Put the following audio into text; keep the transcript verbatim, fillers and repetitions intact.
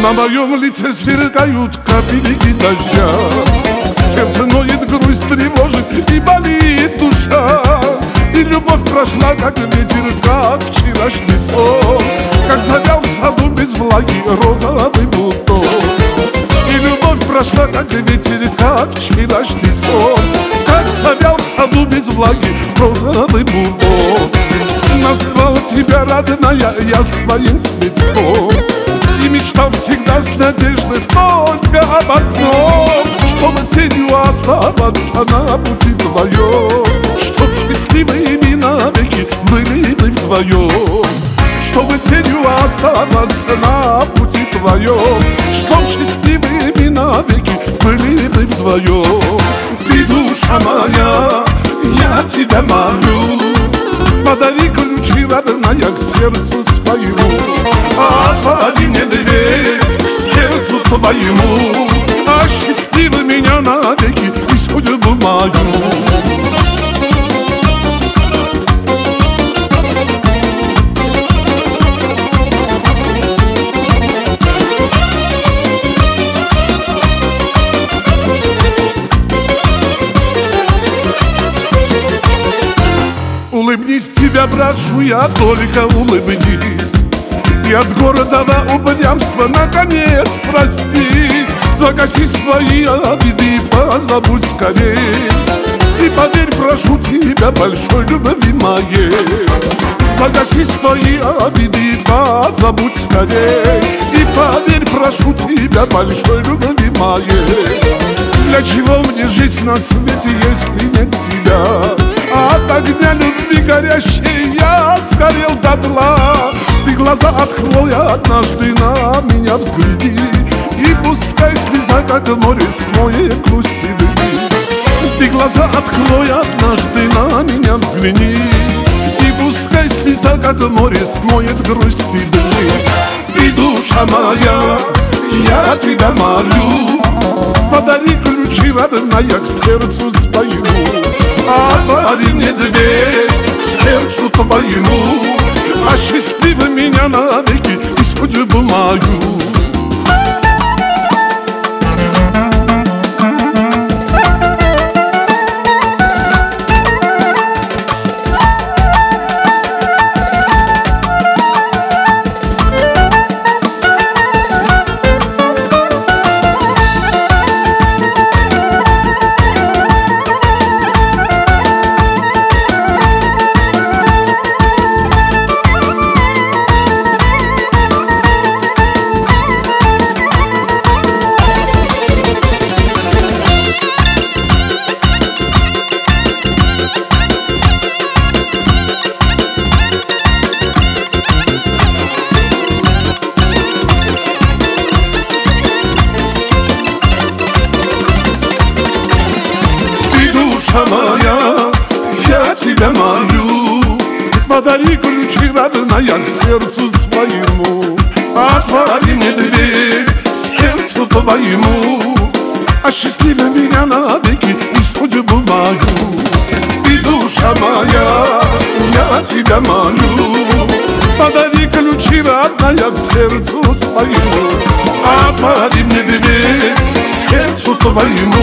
На моем лице сверкают капельки дождя, сердце ноет, грусть тревожит и болит душа. И любовь прошла, как ветер, как вчерашний сон, как завял в саду без влаги розовый бутон. И любовь прошла, как ветер, как вчерашний сон, как завял в саду без влаги розовый бутон. Назвал тебя, родная, я своим цветком, и мечтал всегда с надеждой только об одном, чтобы тенью оставаться на пути твоем, чтоб счастливыми навеки были мы вдвоем, чтобы тенью оставаться на пути твоем, чтоб счастливыми навеки были мы вдвоем. Ты, душа моя, я тебя молю, подари ключи, родная, к сердцу своему, отвори мне дверь к сердцу твоему, осчастливи меня навеки и судьбу мою. Улыбнись, тебя прошу я, только улыбнись, и от города упрямства наконец проснись. Загаси свои обиды и позабудь скорей, и поверь, прошу тебя, большой любви моей. Загаси свои обиды и позабудь скорей, и поверь, прошу тебя, большой любви моей. Для чего мне жить на свете, если нет тебя? От огня любви горящей я сгорел дотла. Ты глаза открой, однажды на меня взгляни, и пускай слеза, как море, смоет грусть и дни. Ты глаза открой, однажды на меня взгляни, и пускай слеза, как море, смоет грусть и дни. Ты, душа моя, я тебя молю, подари ключи, родная, к сердцу своему, отвори мне дверь к сердцу твоему, осчастливи меня навеки и судьбу мою. Душа моя, я тебя молю, подари ключи, родная, к сердцу своему, отвори мне дверь к сердцу твоему, осчастливи меня навеки и судьбу мою. Ты, душа моя, я тебя молю, подари ключи, родная, к сердцу своему, отвори мне дверь к сердцу твоему,